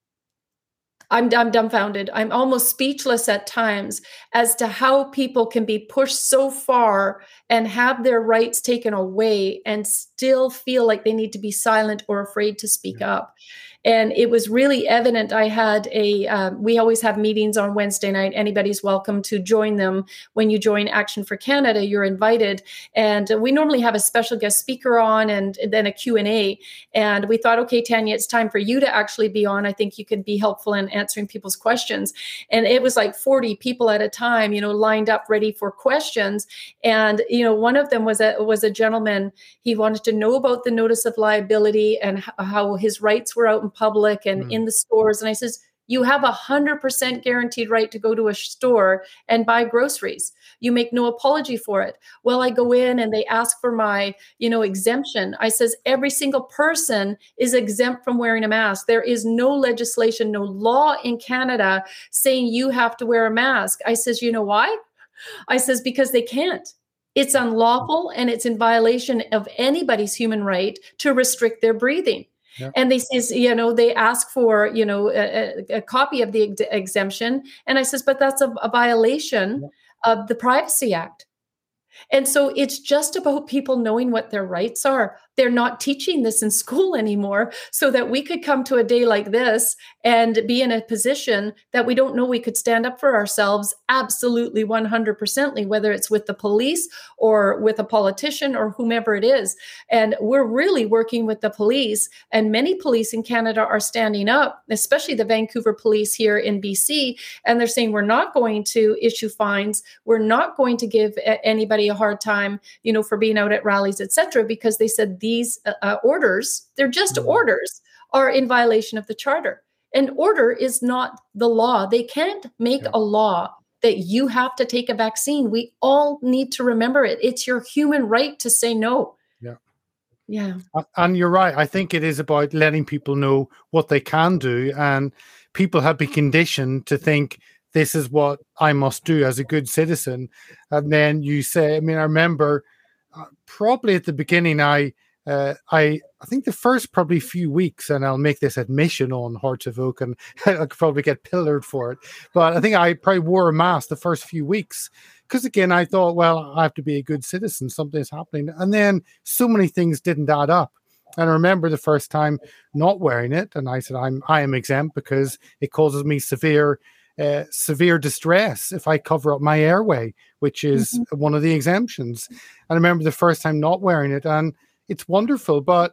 I'm, I'm dumbfounded. I'm almost speechless at times as to how people can be pushed so far and have their rights taken away and still feel like they need to be silent or afraid to speak up. And it was really evident. I had a, um, we always have meetings on Wednesday night. Anybody's welcome to join them. When you join Action for Canada, you're invited. And we normally have a special guest speaker on and then a Q and A. And we thought, okay, Tanya, it's time for you to actually be on. I think you could be helpful in answering people's questions. And it was like forty people at a time, you know, lined up ready for questions. And, you know, one of them was a, was a gentleman. He wanted to know about the notice of liability and h- how his rights were out in public and mm. in the stores. And I says, you have a hundred percent guaranteed right to go to a store and buy groceries. You make no apology for it. Well, I go in and they ask for my, you know, exemption. I says, every single person is exempt from wearing a mask. There is no legislation, no law in Canada saying you have to wear a mask. I says, you know why? I says, because they can't. It's unlawful and it's in violation of anybody's human right to restrict their breathing. Yeah. And they says, you know, they ask for, you know, a, a copy of the ex- exemption. And I says, but that's a, a violation yeah. of the Privacy Act. And so it's just about people knowing what their rights are. They're not teaching this in school anymore, so that we could come to a day like this and be in a position that we don't know we could stand up for ourselves absolutely one hundred percent, whether it's with the police or with a politician or whomever it is. And we're really working with the police, and many police in Canada are standing up, especially the Vancouver police here in B C, and they're saying we're not going to issue fines. We're not going to give anybody a hard time, you know, for being out at rallies, et cetera, because they said these uh, orders, they're just mm-hmm. orders, are in violation of the Charter. An order is not the law. They can't make yeah. a law that you have to take a vaccine. We all need to remember it. It's your human right to say no. Yeah. Yeah. And you're right. I think it is about letting people know what they can do. And people have been conditioned to think, this is what I must do as a good citizen. And then you say, I mean, I remember uh, probably at the beginning, I, uh, I, I think the first probably few weeks, and I'll make this admission on Hearts of Oak, and I could probably get pillared for it. But I think I probably wore a mask the first few weeks. Because again, I thought, well, I have to be a good citizen. Something's happening. And then so many things didn't add up. And I remember the first time not wearing it. And I said, I'm, I am exempt because it causes me severe Uh, severe distress if I cover up my airway, which is mm-hmm. one of the exemptions. And I remember the first time not wearing it, and it's wonderful. But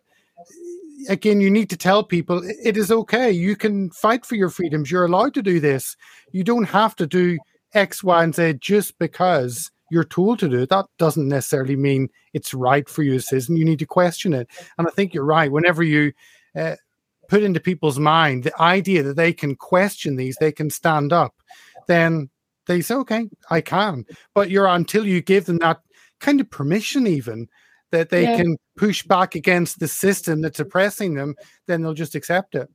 again, you need to tell people it is okay. You can fight for your freedoms. You're allowed to do this. You don't have to do X, Y, and Z just because you're told to do it. That doesn't necessarily mean it's right for you as a citizen. You need to question it. And I think you're right. Whenever you uh, put into people's mind the idea that they can question these, they can stand up, then they say, okay, I can. But you're until you give them that kind of permission, even that they yeah. can push back against the system that's oppressing them, then they'll just accept it.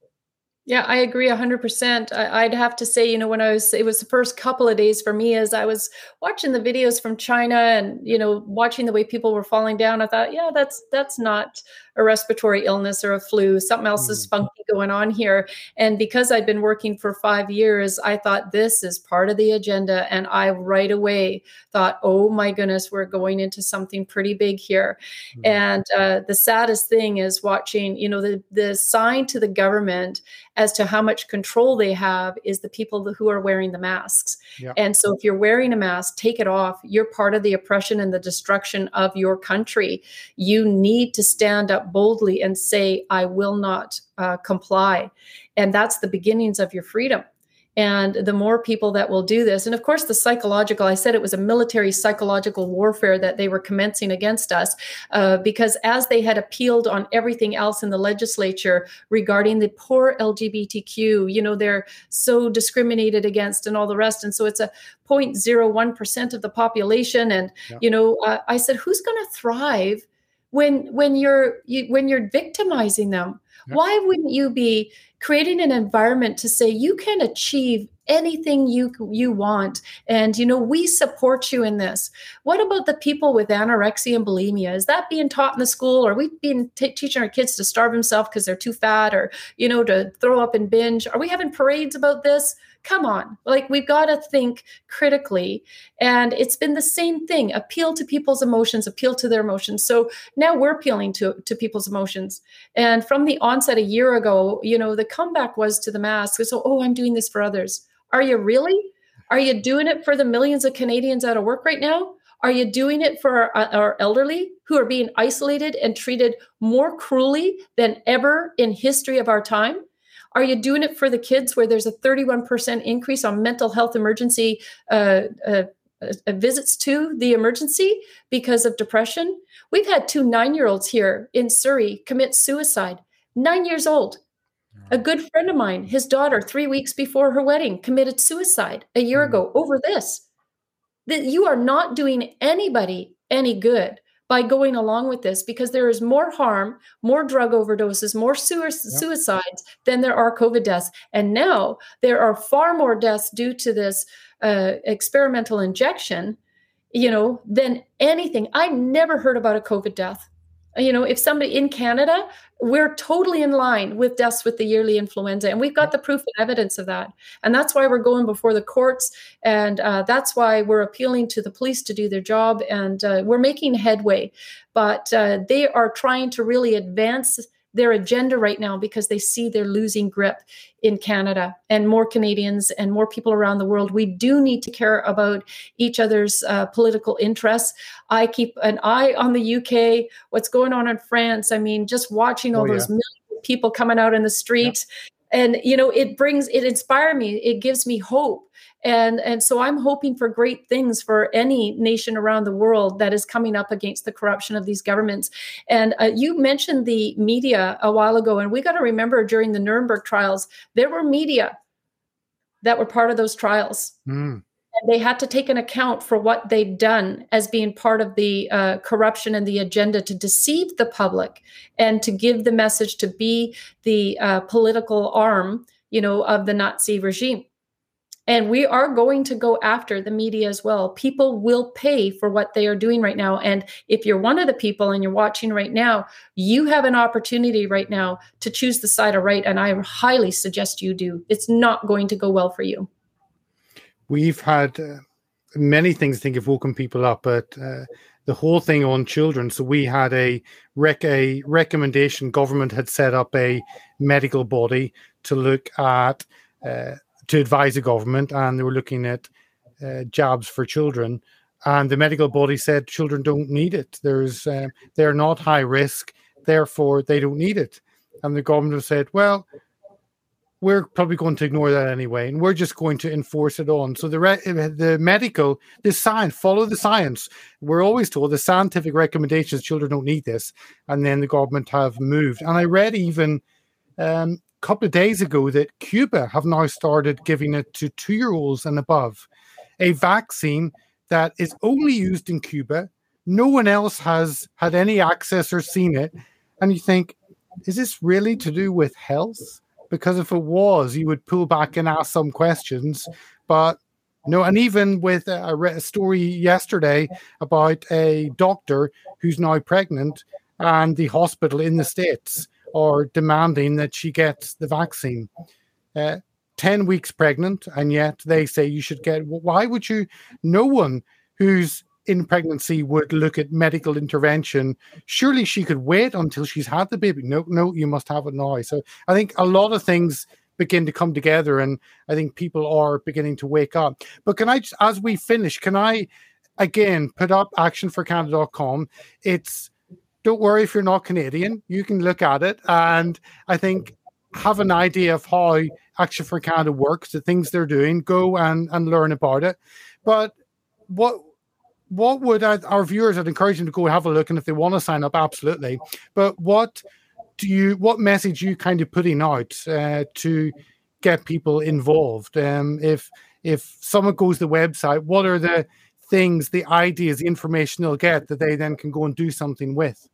Yeah, I agree one hundred percent. I, I'd have to say, you know, when I was, it was the first couple of days for me as I was watching the videos from China and, you know, watching the way people were falling down. I thought, yeah, that's that's not a respiratory illness or a flu. Something else mm. is funky going on here. And because I'd been working for five years, I thought this is part of the agenda. And I right away thought, oh my goodness, we're going into something pretty big here. Mm. And uh, the saddest thing is watching, you know, the, the sign to the government as to how much control they have is the people who are wearing the masks. Yeah. And so if you're wearing a mask, take it off. You're part of the oppression and the destruction of your country. You need to stand up boldly and say, I will not uh, comply. And that's the beginnings of your freedom. And the more people that will do this, and of course, the psychological, I said it was a military psychological warfare that they were commencing against us, uh, because as they had appealed on everything else in the legislature regarding the poor L G B T Q, you know, they're so discriminated against and all the rest. And so it's a zero point zero one percent of the population. And, yeah. you know, uh, I said, who's going to thrive when when you're you, when you're victimizing them? Yeah. Why wouldn't you be creating an environment to say you can achieve anything you you want, and you know we support you in this? What about the people with anorexia and bulimia? Is that being taught in the school? Or are we being t- teaching our kids to starve themselves because they're too fat, or you know to throw up and binge? Are we having parades about this? Come on, like we've got to think critically. And it's been the same thing. Appeal to people's emotions, appeal to their emotions. So now we're appealing to, to people's emotions. And from the onset a year ago, you know, the comeback was to the mask. So, oh, I'm doing this for others. Are you really? Are you doing it for the millions of Canadians out of work right now? Are you doing it for our, our elderly who are being isolated and treated more cruelly than ever in history of our time? Are you doing it for the kids where there's a thirty-one percent increase on mental health emergency uh, uh, uh, visits to the emergency because of depression? We've had two nine-year-olds here in Surrey commit suicide, nine years old. A good friend of mine, his daughter, three weeks before her wedding, committed suicide a year ago over this. That you are not doing anybody any good by going along with this, because there is more harm, more drug overdoses, more su- yep. suicides than there are COVID deaths. And now there are far more deaths due to this uh, experimental injection, you know, than anything. I never heard about a COVID death. You know, if somebody in Canada, we're totally in line with deaths with the yearly influenza, and we've got the proof and evidence of that. And that's why we're going before the courts, and uh, that's why we're appealing to the police to do their job, and uh, we're making headway. But uh, they are trying to really advance their agenda right now because they see they're losing grip in Canada, and more Canadians and more people around the world. We do need to care about each other's uh, political interests. I keep an eye on the U K, what's going on in France. I mean, just watching all oh, yeah. those millions of people coming out in the streets. Yeah. And, you know, it brings, it inspires me. It gives me hope. And, and so I'm hoping for great things for any nation around the world that is coming up against the corruption of these governments. And uh, you mentioned the media a while ago, and we got to remember during the Nuremberg trials, there were media that were part of those trials. Mm. And they had to take an account for what they'd done as being part of the uh, corruption and the agenda to deceive the public and to give the message to be the uh, political arm, you know, of the Nazi regime. And we are going to go after the media as well. People will pay for what they are doing right now. And if you're one of the people and you're watching right now, you have an opportunity right now to choose the side of right. And I highly suggest you do. It's not going to go well for you. We've had uh, many things I think have woken people up, but uh, the whole thing on children. So we had a, rec- a recommendation. Government had set up a medical body to look at uh, to advise the government, and they were looking at uh, jabs for children. And the medical body said children don't need it. There's uh, they're not high risk, therefore they don't need it. And the government said, well, we're probably going to ignore that anyway, and we're just going to enforce it on. So the re- the medical, the science, follow the science. We're always told the scientific recommendations, children don't need this, and then the government have moved. And I read even um, couple of days ago that Cuba have now started giving it to two-year-olds and above, a vaccine that is only used in Cuba. No one else has had any access or seen it. And you think, is this really to do with health? Because if it was, you would pull back and ask some questions. But no, and even with a, I read a story yesterday about a doctor who's now pregnant, and the hospital in the States or demanding that she gets the vaccine. Uh, ten weeks pregnant, and yet they say you should get... Why would you... No one who's in pregnancy would look at medical intervention. Surely she could wait until she's had the baby. No, no, you must have it now. So I think a lot of things begin to come together. And I think people are beginning to wake up. But can I, just, as we finish, can I again put up action for canada dot com? It's, don't worry if you're not Canadian, you can look at it and I think have an idea of how Action for Canada works, the things they're doing, go and, and learn about it. But what what would I, our viewers, I'd encourage them to go have a look, and if they want to sign up, absolutely. But what do you, what message are you kind of putting out uh, to get people involved? Um, if if someone goes to the website, what are the things, the ideas, the information they'll get that they then can go and do something with?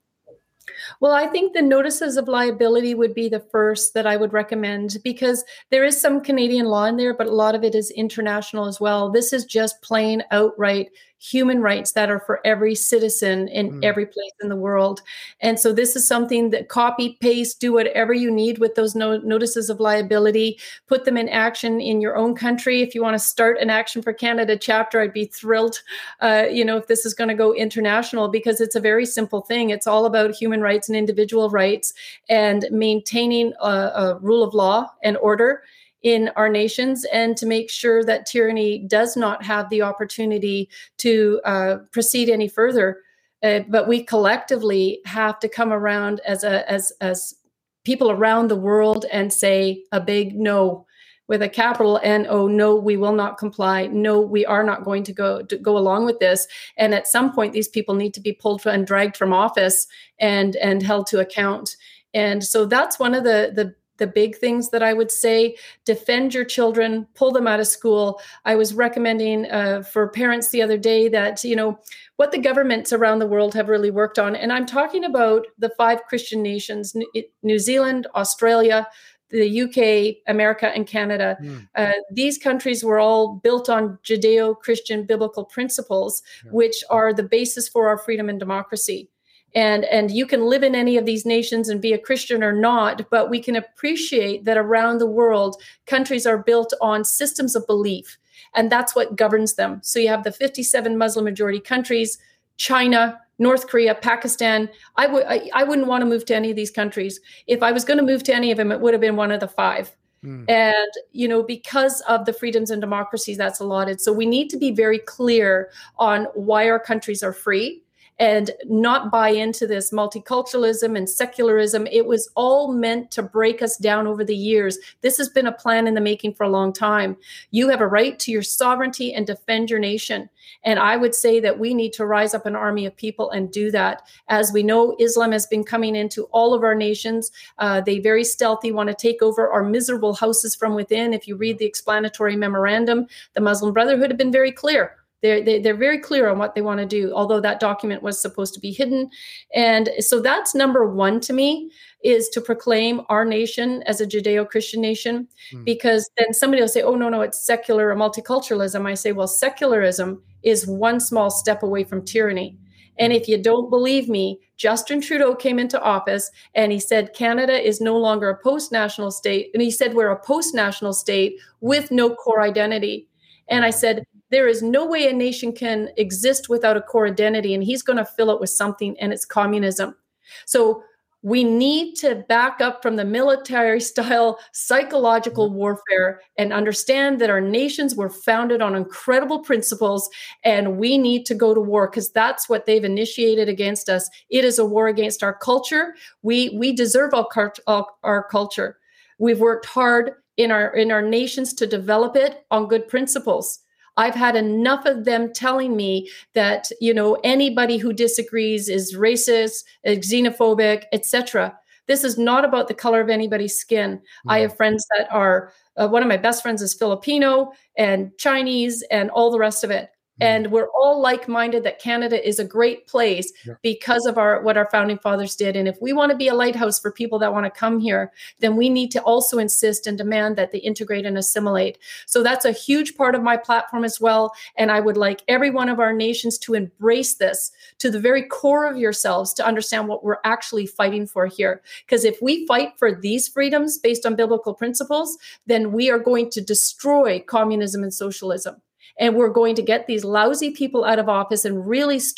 Well, I think the notices of liability would be the first that I would recommend, because there is some Canadian law in there, but a lot of it is international as well. This is just plain outright human rights that are for every citizen in mm. every place in the world. And so this is something that copy, paste, do whatever you need with those no- notices of liability, put them in action in your own country. If you want to start an Action for Canada chapter, I'd be thrilled, uh, you know, if this is going to go international, because it's a very simple thing. It's all about human rights and individual rights and maintaining a, a rule of law and order in our nations, and to make sure that tyranny does not have the opportunity to uh, proceed any further. Uh, but we collectively have to come around as a as as people around the world and say a big no, with a capital N O. No, we will not comply. No, we are not going to go to go along with this. And at some point, these people need to be pulled and dragged from office and and held to account. And so that's one of the the the big things that I would say. Defend your children, pull them out of school. I was recommending uh, for parents the other day that, you know, what the governments around the world have really worked on. And I'm talking about the five Christian nations, New Zealand, Australia, the U K, America, and Canada. Mm. Uh, these countries were all built on Judeo-Christian biblical principles, yeah. which are the basis for our freedom and democracy. And, and you can live in any of these nations and be a Christian or not, but we can appreciate that around the world, countries are built on systems of belief, and that's what governs them. So you have the fifty-seven Muslim majority countries, China, North Korea, Pakistan. I would I, I wouldn't want to move to any of these countries. If I was going to move to any of them, it would have been one of the five. Mm. And, you know, because of the freedoms and democracies that's allotted. So we need to be very clear on why our countries are free, and not buy into this multiculturalism and secularism. It was all meant to break us down over the years. This has been a plan in the making for a long time. You have a right to your sovereignty and defend your nation. And I would say that we need to rise up an army of people and do that. As we know, Islam has been coming into all of our nations. Uh, they very stealthy want to take over our miserable houses from within. If you read the explanatory memorandum, the Muslim Brotherhood have been very clear. They're, they, they're very clear on what they want to do, although that document was supposed to be hidden. And so that's number one to me, is to proclaim our nation as a Judeo-Christian nation, mm. because then somebody will say, oh, no, no, it's secular or multiculturalism. I say, well, secularism is one small step away from tyranny. And if you don't believe me, Justin Trudeau came into office and he said, Canada is no longer a post-national state. And he said, we're a post-national state with no core identity. And I said, there is no way a nation can exist without a core identity, and he's going to fill it with something, and it's communism. So we need to back up from the military-style psychological warfare and understand that our nations were founded on incredible principles, and we need to go to war because that's what they've initiated against us. It is a war against our culture. We we deserve our, our, our culture. We've worked hard in our in our nations to develop it on good principles. I've had enough of them telling me that, you know, anybody who disagrees is racist, xenophobic, et cetera. This is not about the color of anybody's skin. Mm-hmm. I have friends that are, uh, one of my best friends is Filipino and Chinese and all the rest of it. And we're all like-minded that Canada is a great place yeah. because of our what our founding fathers did. And if we want to be a lighthouse for people that want to come here, then we need to also insist and demand that they integrate and assimilate. So that's a huge part of my platform as well. And I would like every one of our nations to embrace this to the very core of yourselves, to understand what we're actually fighting for here. Because if we fight for these freedoms based on biblical principles, then we are going to destroy communism and socialism. And we're going to get these lousy people out of office and really start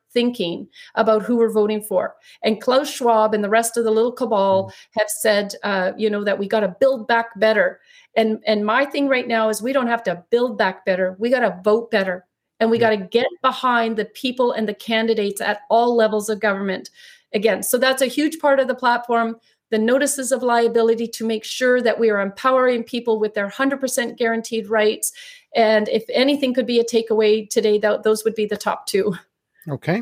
thinking about who we're voting for. And Klaus Schwab and the rest of the little cabal have said, uh, you know, that we got to build back better. And, and my thing right now is we don't have to build back better. We got to vote better. And we got to get behind the people and the candidates at all levels of government. Again, so that's a huge part of the platform. The notices of liability to make sure that we are empowering people with their one hundred percent guaranteed rights. And if anything could be a takeaway today, that, those would be the top two. Okay.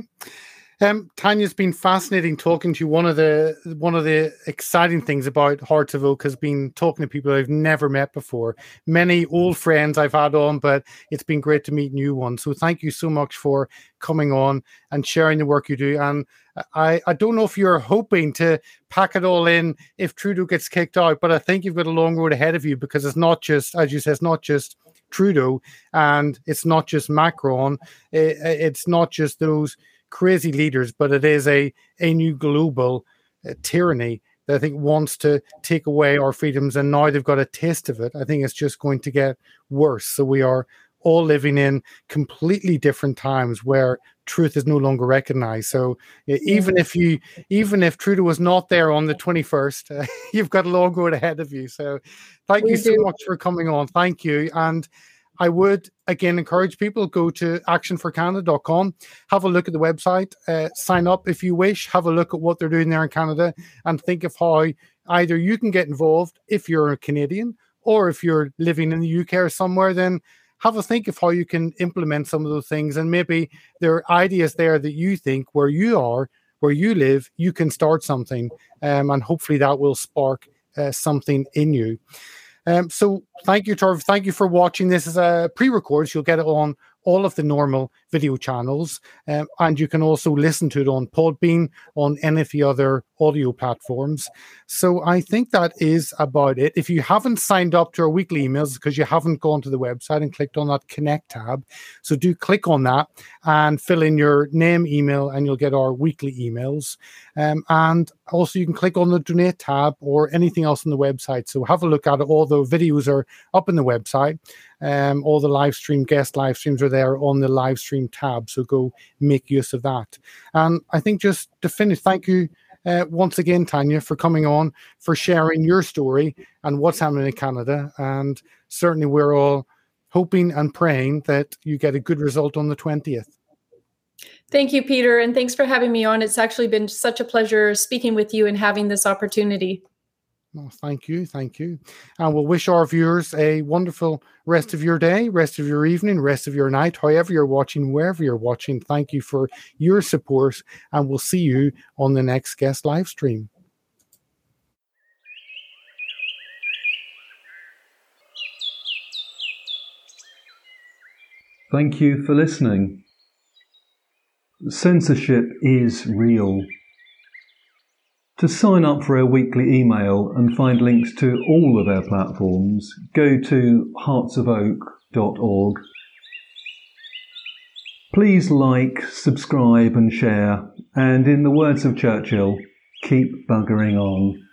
Um, Tanya, it's been fascinating talking to you. One of the one of the exciting things about Hearts of Oak has been talking to people I've never met before. Many old friends I've had on, but it's been great to meet new ones. So thank you so much for coming on and sharing the work you do. And I, I don't know if you're hoping to pack it all in if Trudeau gets kicked out, but I think you've got a long road ahead of you, because it's not just, as you said, it's not just Trudeau and it's not just Macron. It, it's not just those crazy leaders, but it is a, a new global uh, tyranny that I think wants to take away our freedoms, and now they've got a taste of it. I think it's just going to get worse. So we are all living in completely different times where truth is no longer recognized. So uh, even if you, even if Trudeau was not there on the twenty-first, uh, you've got a long road ahead of you. So thank we you do. so much for coming on. Thank you. And I would, again, encourage people, go to action for canada dot com, have a look at the website, uh, sign up if you wish, have a look at what they're doing there in Canada, and think of how either you can get involved if you're a Canadian, or if you're living in the U K or somewhere, then have a think of how you can implement some of those things. And maybe there are ideas there that you think where you are, where you live, you can start something, um, and hopefully that will spark uh, something in you. Um, so thank you, Torv. Thank you for watching. This is a pre-record. So you'll get it on all of the normal video channels. Um, and you can also listen to it on Podbean, on any of the other audio platforms. So I think that is about it. If you haven't signed up to our weekly emails because you haven't gone to the website and clicked on that Connect tab, so do click on that and fill in your name, email, and you'll get our weekly emails. Um, and also you can click on the Donate tab or anything else on the website. So have a look at it. All the videos are up in the website. Um, all the live stream, guest live streams are there on the live stream tab. So go make use of that. And I think just to finish, thank you uh, once again, Tanya, for coming on, for sharing your story and what's happening in Canada. And certainly we're all hoping and praying that you get a good result on the twentieth. Thank you, Peter. And thanks for having me on. It's actually been such a pleasure speaking with you and having this opportunity. Well, thank you. Thank you. And we'll wish our viewers a wonderful rest of your day, rest of your evening, rest of your night, however you're watching, wherever you're watching. Thank you for your support, and we'll see you on the next guest live stream. Thank you for listening. Censorship is real. To sign up for our weekly email and find links to all of our platforms, go to hearts of oak dot org. Please like, subscribe and share, and in the words of Churchill, keep buggering on.